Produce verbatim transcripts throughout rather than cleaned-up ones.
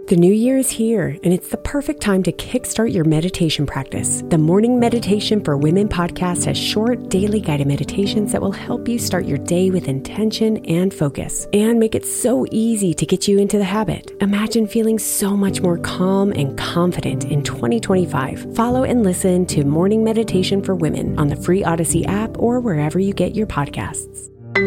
The new year is here, and it's the perfect time to kickstart your meditation practice. The Morning Meditation for Women podcast has short, daily guided meditations that will help you start your day with intention and focus, and make it so easy to get you into the habit. Imagine feeling so much more calm and confident in twenty twenty-five. Follow and listen to Morning Meditation for Women on the free Odyssey app or wherever you get your podcasts.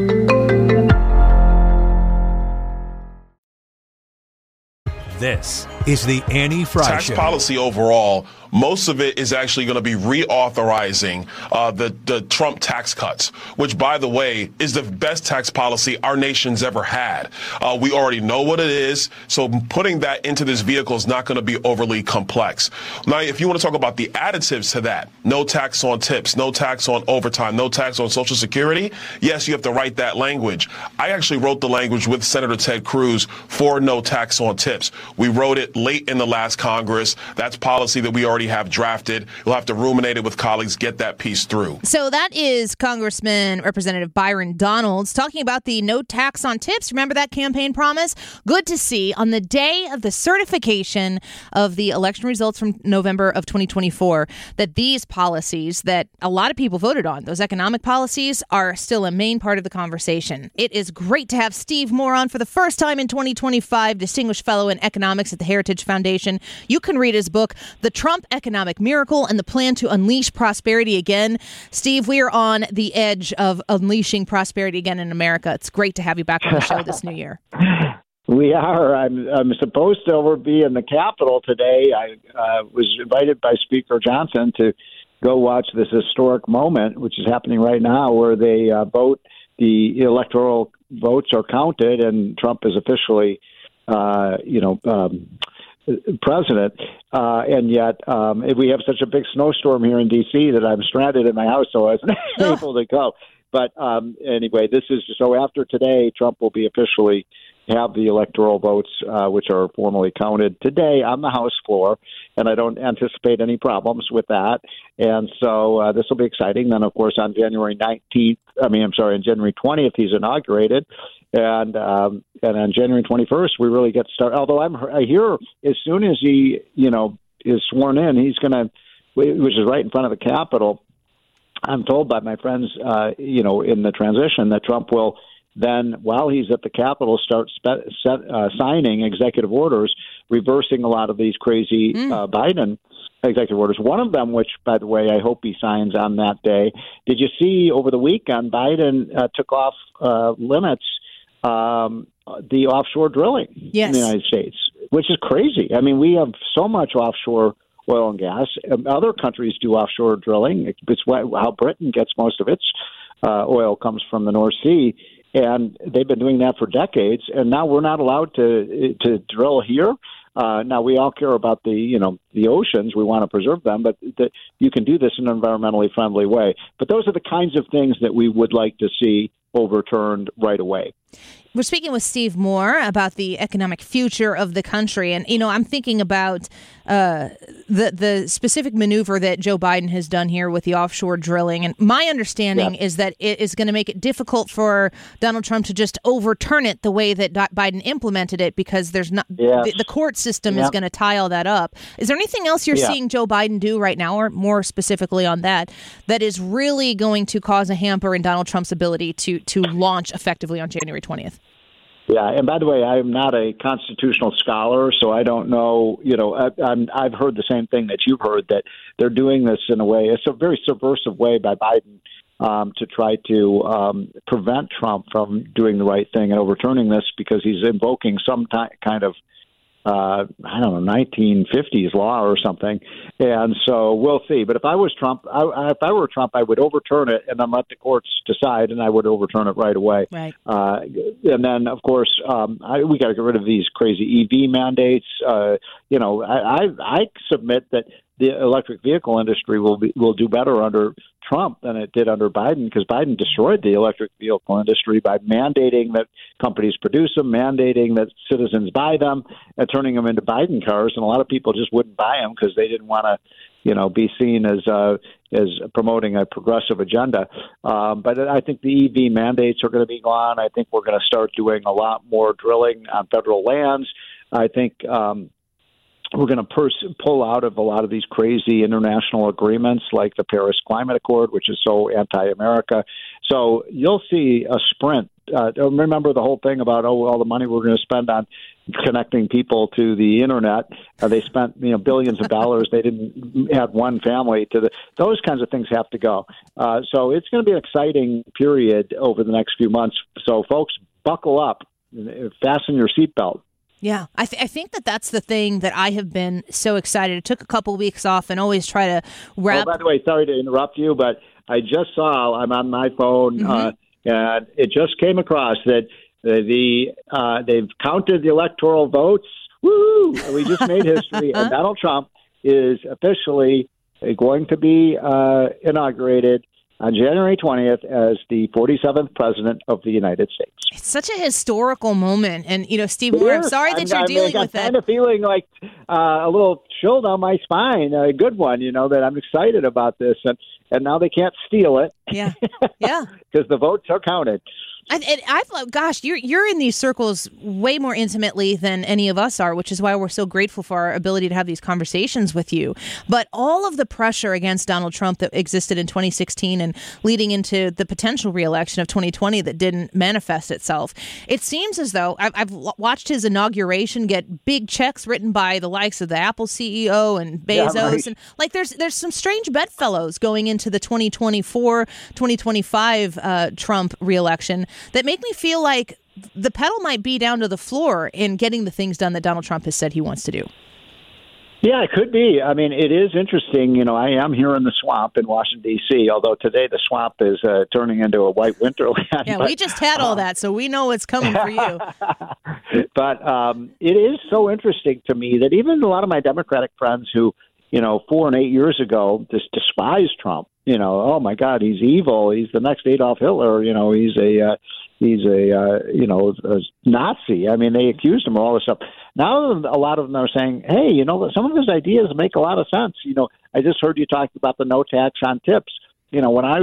This is the Annie Frey Tax Show. policy overall, most of it is actually going to be reauthorizing uh, the, the Trump tax cuts, which, by the way, is the best tax policy our nation's ever had. Uh, we already know what it is, so putting that into this vehicle is not going to be overly complex. Now, if you want to talk about the additives to that, no tax on tips, no tax on overtime, no tax on Social Security, yes, you have to write that language. I actually wrote the language with Senator Ted Cruz for no tax on tips. We wrote it late in the last Congress. That's policy that we already have drafted. You'll have to ruminate it with colleagues, get that piece through. So that is Congressman Representative Byron Donalds talking about the no tax on tips. Remember that campaign promise? Good to see on the day of the certification of the election results from November of twenty twenty-four that these policies that a lot of people voted on, those economic policies, are still a main part of the conversation. It is great to have Steve Moore on for the first time in twenty twenty-five, Distinguished Fellow in Economics at the Heritage Foundation. You can read his book, The Trump Economic Miracle and the Plan to Unleash Prosperity Again. Steve, we are on the edge of unleashing prosperity again in America. It's great to have you back on the show this new year. We are. I'm, I'm supposed to be in the Capitol today. I uh, was invited by Speaker Johnson to go watch this historic moment, which is happening right now, where they uh, vote, the electoral votes are counted, and Trump is officially Uh, you know, um, president, uh, and yet um, we have such a big snowstorm here in D C that I'm stranded in my house, so I wasn't able to go. But um, anyway, this is so after today, Trump will be officially have the electoral votes, uh, which are formally counted today on the House floor, and I don't anticipate any problems with that. And so uh, this will be exciting. Then, of course, on January nineteenth, I mean, I'm sorry, on January twentieth, he's inaugurated. And um, and on January twenty-first, we really get started. Although I'm, I hear as soon as he, you know, is sworn in, he's going to, which is right in front of the Capitol. I'm told by my friends, uh, you know, in the transition that Trump will then, while he's at the Capitol, start spe- set, uh, signing executive orders, reversing a lot of these crazy mm. uh, Biden executive orders. One of them, which, by the way, I hope he signs on that day. Did you see over the weekend, Biden uh, took off uh, limits Um, the offshore drilling yes. in the United States, which is crazy. I mean, we have so much offshore oil and gas. Other countries do offshore drilling. It's how Britain gets most of its uh, oil comes from the North Sea, and they've been doing that for decades. And now we're not allowed to to drill here. Uh, now we all care about the you know the oceans. We want to preserve them, but the, you can do this in an environmentally friendly way. But those are the kinds of things that we would like to see overturned right away. We're speaking with Steve Moore about the economic future of the country. And, you know, I'm thinking about uh, the the specific maneuver that Joe Biden has done here with the offshore drilling. And my understanding yeah. is that it is going to make it difficult for Donald Trump to just overturn it the way that Biden implemented it, because there's not yes. the, the court system yeah. is going to tie all that up. Is there anything else you're yeah. seeing Joe Biden do right now, or more specifically on that, that is really going to cause a hamper in Donald Trump's ability to to launch effectively on January twentieth? Yeah, and by the way, I'm not a constitutional scholar, so I don't know, you know, I, I'm, I've heard the same thing that you've heard, that they're doing this in a way, it's a very subversive way by Biden um, to try to um, prevent Trump from doing the right thing and overturning this, because he's invoking some t- kind of Uh, I don't know, nineteen fifties law or something. And so we'll see. But if I was Trump, I, if I were Trump, I would overturn it and then let the courts decide, and I would overturn it right away. Right. Uh, and then, of course, um, I, we got to get rid of these crazy E V mandates. Uh, you know, I, I, I submit that the electric vehicle industry will be, will do better under Trump than it did under Biden, because Biden destroyed the electric vehicle industry by mandating that companies produce them, mandating that citizens buy them, and turning them into Biden cars. And a lot of people just wouldn't buy them because they didn't want to, you know, be seen as uh, as promoting a progressive agenda. Um, but I think the E V mandates are going to be gone. I think we're going to start doing a lot more drilling on federal lands. I think um, we're going to pers- pull out of a lot of these crazy international agreements like the Paris Climate Accord, which is so anti-America. So you'll see a sprint. Uh, remember the whole thing about, oh, all the money we're going to spend on connecting people to the internet. Uh, they spent, you know, billions of dollars. They didn't add one family to the. Those kinds of things have to go. Uh, so it's going to be an exciting period over the next few months. So folks, buckle up, fasten your seatbelt. Yeah, I, th- I think that that's the thing that I have been so excited. It took a couple weeks off and always try to wrap. Oh, by the way, sorry to interrupt you, but I just saw, I'm on my phone, mm-hmm. uh, and it just came across that the, the uh, they've counted the electoral votes. Woo! We just made history, and Donald Trump is officially going to be uh, inaugurated on January twentieth as the forty-seventh president of the United States. It's such a historical moment. And, you know, Steve Moore, I'm sorry that I'm, you're I'm, dealing I'm with that. I'm kind of feeling like uh, a little chill down my spine, a good one, you know, that I'm excited about this. And, and now they can't steal it. Yeah, yeah. Because the votes are counted. And, and I've, gosh, you're you're in these circles way more intimately than any of us are, which is why we're so grateful for our ability to have these conversations with you. But all of the pressure against Donald Trump that existed in twenty sixteen and leading into the potential reelection of twenty twenty that didn't manifest itself, it seems as though I've, I've watched his inauguration get big checks written by the likes of the Apple C E O and Bezos, yeah, right. and like there's there's some strange bedfellows going into the twenty twenty-four, twenty twenty-five uh, Trump reelection that make me feel like the pedal might be down to the floor in getting the things done that Donald Trump has said he wants to do. Yeah, it could be. I mean, it is interesting. You know, I am here in the swamp in Washington, D C, although today the swamp is uh, turning into a white winterland. Yeah, but, we just had all that, so we know what's coming for you. But um, it is so interesting to me that even a lot of my Democratic friends who, you know, four and eight years ago just despised Trump, you know, oh, my God, he's evil. He's the next Adolf Hitler. You know, he's a uh, he's a, uh, you know, a Nazi. I mean, they accused him of all this stuff. Now a lot of them are saying, hey, you know, some of his ideas make a lot of sense. You know, I just heard you talk about the no tax on tips. You know, when I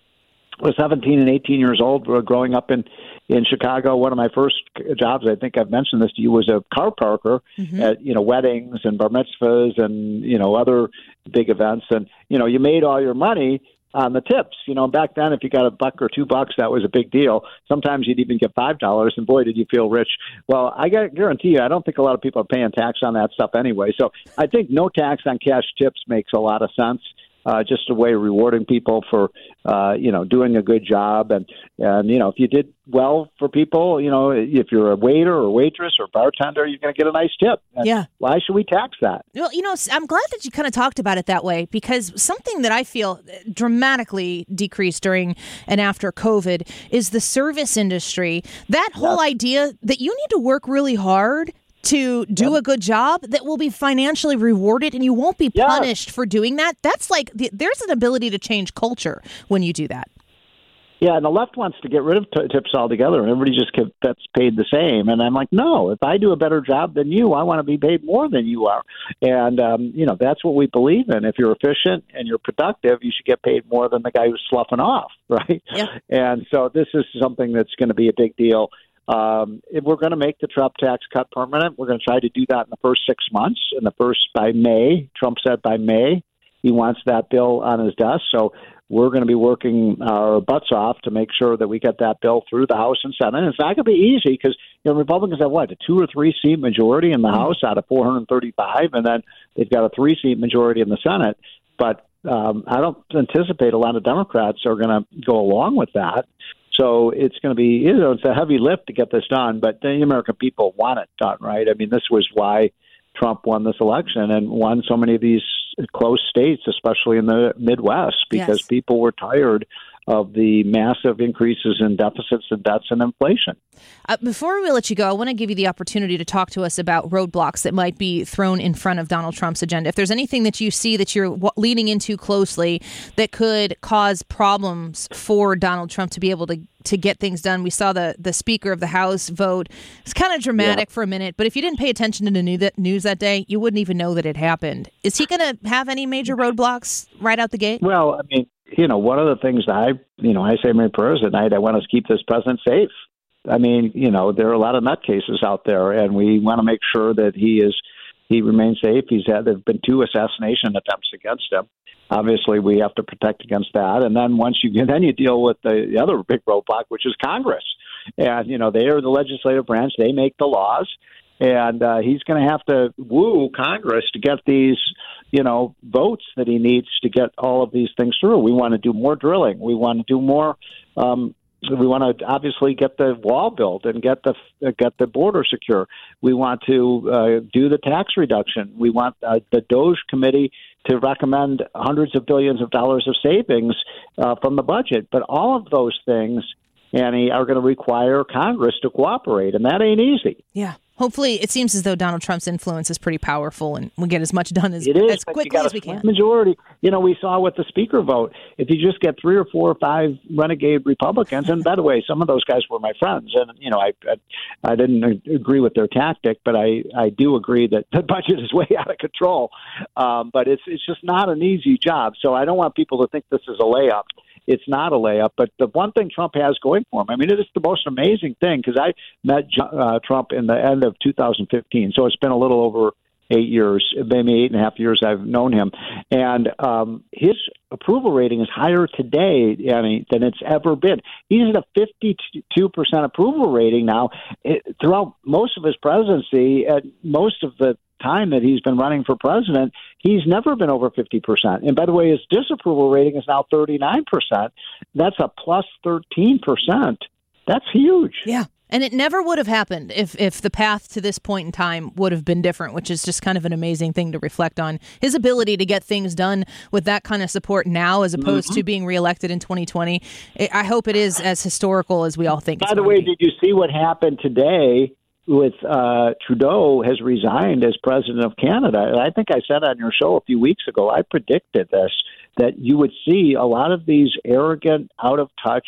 was seventeen and eighteen years old, growing up in, in Chicago, one of my first jobs, I think I've mentioned this to you, was a car parker mm-hmm. at, you know, weddings and bar mitzvahs and, you know, other big events. And, you know, you made all your money on the tips. You know, back then, if you got a buck or two bucks, that was a big deal. Sometimes you'd even get five dollars, and boy, did you feel rich. Well, I got guarantee you, I don't think a lot of people are paying tax on that stuff anyway. So I think no tax on cash tips makes a lot of sense. Uh, just a way of rewarding people for, uh, you know, doing a good job. And, and, you know, if you did well for people, you know, if you're a waiter or waitress or bartender, you're going to get a nice tip. And yeah. Why should we tax that? Well, you know, I'm glad that you kind of talked about it that way, because something that I feel dramatically decreased during and after COVID is the service industry. That whole yeah. idea that you need to work really hard to do yep. a good job that will be financially rewarded and you won't be yeah. punished for doing that. That's like, the, there's an ability to change culture when you do that. Yeah, and the left wants to get rid of t- tips altogether, and everybody just gets paid the same. And I'm like, no, if I do a better job than you, I want to be paid more than you are. And, um, you know, that's what we believe in. If you're efficient and you're productive, you should get paid more than the guy who's sloughing off, right? Yeah. And so this is something that's going to be a big deal. Um, if we're going to make the Trump tax cut permanent, we're going to try to do that in the first six months. In the first, by May, Trump said by May, he wants that bill on his desk. So we're going to be working our butts off to make sure that we get that bill through the House and Senate. And it's not going to be easy because, you know, Republicans have what, a two or three seat majority in the mm-hmm. House out of four hundred thirty-five, and then they've got a three seat majority in the Senate. But um, I don't anticipate a lot of Democrats are going to go along with that. So it's going to be, you know, it's a heavy lift to get this done, but the American people want it done, right? I mean, this was why Trump won this election and won so many of these close states, especially in the Midwest, because yes. people were tired of the massive increases in deficits and debts and inflation. Uh, before we let you go, I want to give you the opportunity to talk to us about roadblocks that might be thrown in front of Donald Trump's agenda. If there's anything that you see that you're w- leaning into closely that could cause problems for Donald Trump to be able to to get things done. We saw the the Speaker of the House vote. It's kind of dramatic yeah. for a minute, but if you didn't pay attention to the new that news that day, you wouldn't even know that it happened. Is he going to have any major roadblocks right out the gate? Well, I mean, you know, one of the things that I, you know, I say my prayers at night, I want us to keep this president safe. I mean, you know, there are a lot of nutcases out there, and we want to make sure that he is he remains safe. He's had there have been two assassination attempts against him. Obviously, we have to protect against that. And then once you get, then you deal with the, the other big roadblock, which is Congress. And you know, they are the legislative branch; they make the laws. And uh, he's going to have to woo Congress to get these, you know, votes that he needs to get all of these things through. We want to do more drilling. We want to do more. Um, we want to obviously get the wall built and get the get the border secure. We want to uh, do the tax reduction. We want uh, the DOGE committee to recommend hundreds of billions of dollars of savings uh, from the budget. But all of those things, Annie, are going to require Congress to cooperate, and that ain't easy. Yeah. Hopefully, it seems as though Donald Trump's influence is pretty powerful, and we get as much done as, it is, as quickly as we can. Majority, you know, we saw with the speaker vote. If you just get three or four or five renegade Republicans, and by the way, some of those guys were my friends, and you know, I I, I didn't agree with their tactic, but I, I do agree that the budget is way out of control. Um, but it's it's just not an easy job. So I don't want people to think this is a layup. It's not a layup, but the one thing Trump has going for him, I mean, it is the most amazing thing, because I met uh, Trump in the end of two thousand fifteen, so it's been a little over eight years, maybe eight and a half years I've known him, and um, his approval rating is higher today, Annie, than it's ever been. He's at a fifty-two percent approval rating now. It, throughout most of his presidency, at most of the time that he's been running for president, he's never been over fifty percent. And by the way, his disapproval rating is now thirty-nine percent. That's a plus thirteen percent. That's huge. Yeah. And it never would have happened if, if the path to this point in time would have been different, which is just kind of an amazing thing to reflect on. His ability to get things done with that kind of support now, as opposed mm-hmm. to being reelected in twenty twenty, I hope it is as historical as we all think. By the way, did you see what happened today with uh, Trudeau has resigned as president of Canada? And I think I said on your show a few weeks ago, I predicted this, that you would see a lot of these arrogant, out-of-touch,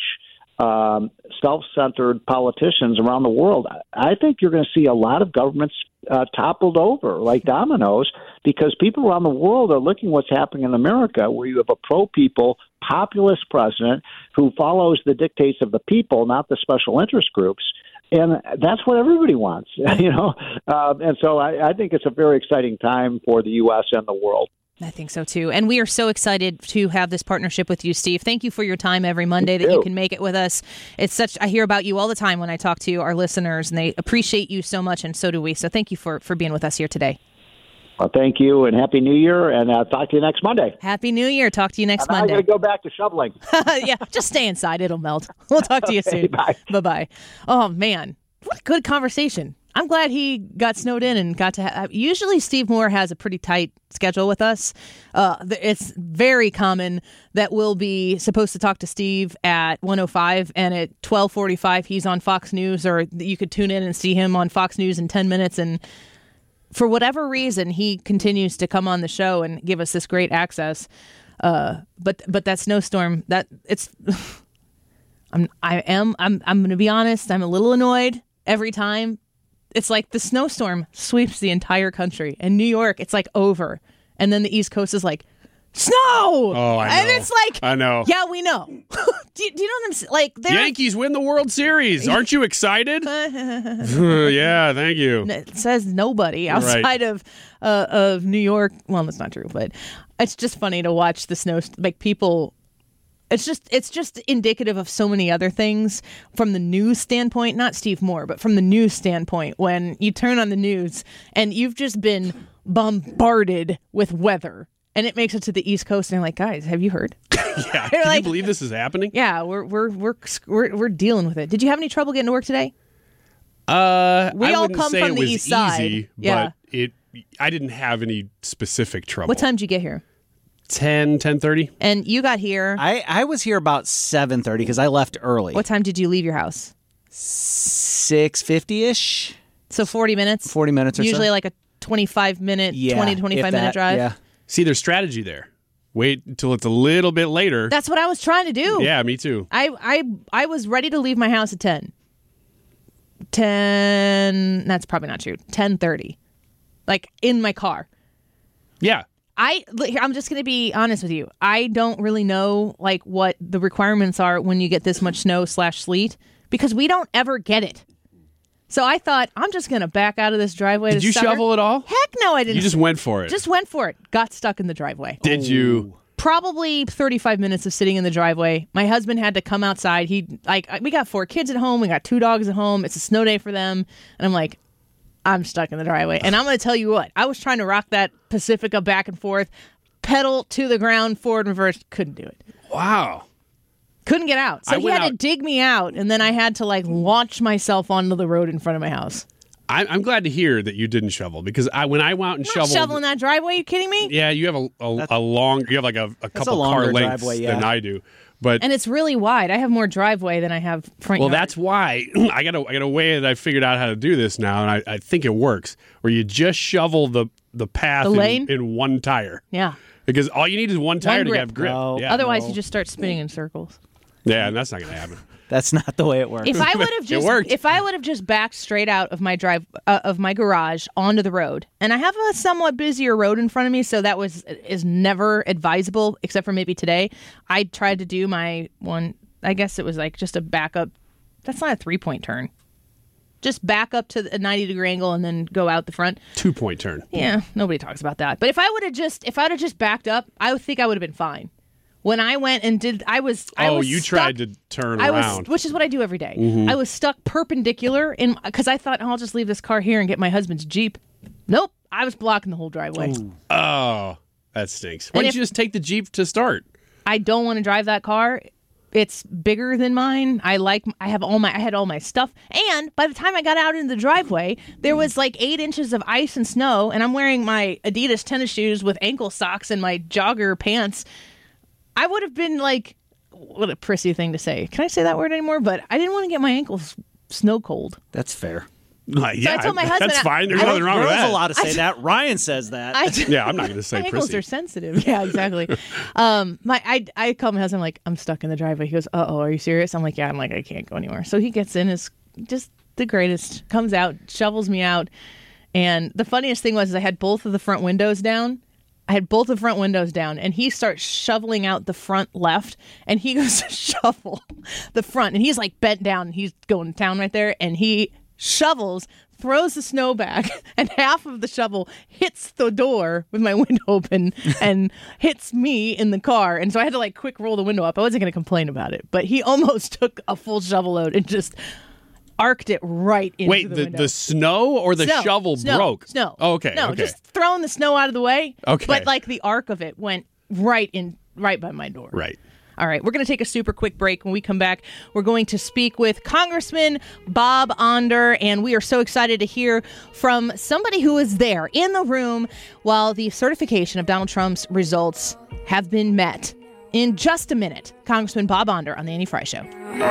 um, self-centered politicians around the world. I think you're going to see a lot of governments uh, toppled over like dominoes, because people around the world are looking what's happening in America, where you have a pro-people, populist president who follows the dictates of the people, not the special interest groups. And that's what everybody wants, you know. Uh, and so I, I think it's a very exciting time for the U S and the world. I think so, too. And we are so excited to have this partnership with you, Steve. Thank you for your time every Monday that you can make it with us. It's such, I hear about you all the time when I talk to our listeners, and they appreciate you so much, and so do we. So thank you for, for being with us here today. Well, thank you, and Happy New Year, and I'll talk to you next Monday. Happy New Year. Talk to you next I'm Monday. I'm going to go back to shoveling. Yeah, just stay inside. It'll melt. We'll talk to you Okay, soon. bye. Bye-bye. Oh, man. What a good conversation. I'm glad he got snowed in and got to have. Usually Steve Moore has a pretty tight schedule with us. Uh, it's very common that we'll be supposed to talk to Steve at one oh five, and at twelve forty-five he's on Fox News, or you could tune in and see him on Fox News in ten minutes. And for whatever reason, he continues to come on the show and give us this great access. Uh, but but that snowstorm, that it's. I'm I am I'm I'm going to be honest. I'm a little annoyed every time. It's like the snowstorm sweeps the entire country. And New York, it's like over. And then the East Coast is like, snow! Oh, I know. And it's like, I know. Yeah, we know. do, you, do you know what I'm saying? Like, Yankees win the World Series. Aren't you excited? Yeah, thank you. It says nobody outside right. of uh, of New York. Well, that's not true, but it's just funny to watch the snow, like people. It's just it's just indicative of so many other things from the news standpoint, not Steve Moore, but from the news standpoint, when you turn on the news and you've just been bombarded with weather, and it makes it to the East Coast, and you're like, guys, have you heard? Yeah, can like, you believe this is happening? Yeah, we're we're we're we're we're dealing with it. Did you have any trouble getting to work today? Uh, we I all wouldn't come say from it the was east side. Easy, yeah. but it I didn't have any specific trouble. What time did you get here? ten, ten thirty. And you got here. I, I was here about seven thirty because I left early. What time did you leave your house? six fifty-ish. So forty minutes? forty minutes or Usually so. Usually like a twenty-five minute, yeah, twenty to twenty-five minute that, drive? Yeah. See, there's strategy there. Wait until it's a little bit later. That's what I was trying to do. Yeah, me too. I, I, I was ready to leave my house at ten. ten, that's probably not true. ten thirty. Like in my car. Yeah. I, I'm just going to be honest with you. I don't really know like what the requirements are when you get this much snow slash sleet, because we don't ever get it. So I thought, I'm just going to back out of this driveway. Did to you sucker. shovel it all? Heck no, I didn't. You just went for it. Just went for it. Got stuck in the driveway. Did you? Probably thirty-five minutes of sitting in the driveway. My husband had to come outside. He like we got four kids at home. We got two dogs at home. It's a snow day for them. And I'm like, I'm stuck in the driveway. And I'm going to tell you what. I was trying to rock that Pacifica back and forth, pedal to the ground, forward and reverse. Couldn't do it. Wow. Couldn't get out. So I he went had to out- dig me out. And then I had to like launch myself onto the road in front of my house. I, I'm glad to hear that you didn't shovel because I when I went out and I'm not shoveled. shoveling that driveway. You kidding me? Yeah, you have a a, a long. You have like a, a couple a longer car lengths driveway, yeah. than I do. But And it's really wide. I have more driveway than I have front well, yard. that's why I got a I got a way that I figured out how to do this now, and I, I think it works. Where you just shovel the the path The in, lane? in one tire. Yeah. Because all you need is one tire to grip. have grip. No. Yeah. Otherwise, No. you just start spinning in circles. yeah, and that's not going to happen. That's not the way it works. If I would have It just, worked. if I would have just backed straight out of my drive uh, of my garage onto the road, and I have a somewhat busier road in front of me, so that was is never advisable, except for maybe today. I tried to do my one. I guess it was like just a backup. That's not a three point turn. Just back up to a ninety degree angle and then go out the front. Two point turn. Yeah, nobody talks about that. But if I would have just, if I would have just backed up, I would think I would have been fine. When I went and did, I was. I Oh, was you stuck, tried to turn I was, around. Mm-hmm. which is what I do every day. I was stuck perpendicular in because I thought, oh, I'll just leave this car here and get my husband's Jeep. Nope, I was blocking the whole driveway. Oh, that stinks. Why And didn't if- you just take the Jeep to start? I don't want to drive that car. It's bigger than mine. I like. I have all my. I had all my stuff. And by the time I got out into the driveway, there was like eight inches of ice and snow, and I'm wearing my Adidas tennis shoes with ankle socks and my jogger pants. I would have been like, what a prissy thing to say. Can I say that word anymore? But I didn't want to get my ankles snow cold. That's fair. Like, yeah, I told my husband, that's I- fine. There's I- nothing wrong with Girls that. allowed to say that. Ryan says that. I, Yeah, I'm not going to say my ankles prissy. are sensitive. Yeah, exactly. um, my I I call my husband, I'm like, I'm stuck in the driveway. He goes, uh oh, are you serious? I'm like, yeah. I'm like, I can't go anywhere. So he gets in, is just the greatest. Comes out, shovels me out, and the funniest thing was, is I had both of the front windows down. I had both the front windows down, and he starts shoveling out the front left, and he goes to shovel the front, and he's like bent down, and he's going to town right there, and he shovels, throws the snow back, and half of the shovel hits the door with my window open and hits me in the car. And so I had to like quick roll the window up. I wasn't going to complain about it, but he almost took a full shovel load and just arced it right into Wait, the, the, window. the snow or the Snow, shovel snow, broke? Snow. Oh, okay. No, okay. just throwing the snow out of the way. Okay. But like the arc of it went right in, right by my door. Right. All right, we're going to take a super quick break. When we come back, we're going to speak with Congressman Bob Onder, and we are so excited to hear from somebody who was there in the room while the certification of Donald Trump's results have been met. In just a minute, Congressman Bob Onder on the Annie Frey Show.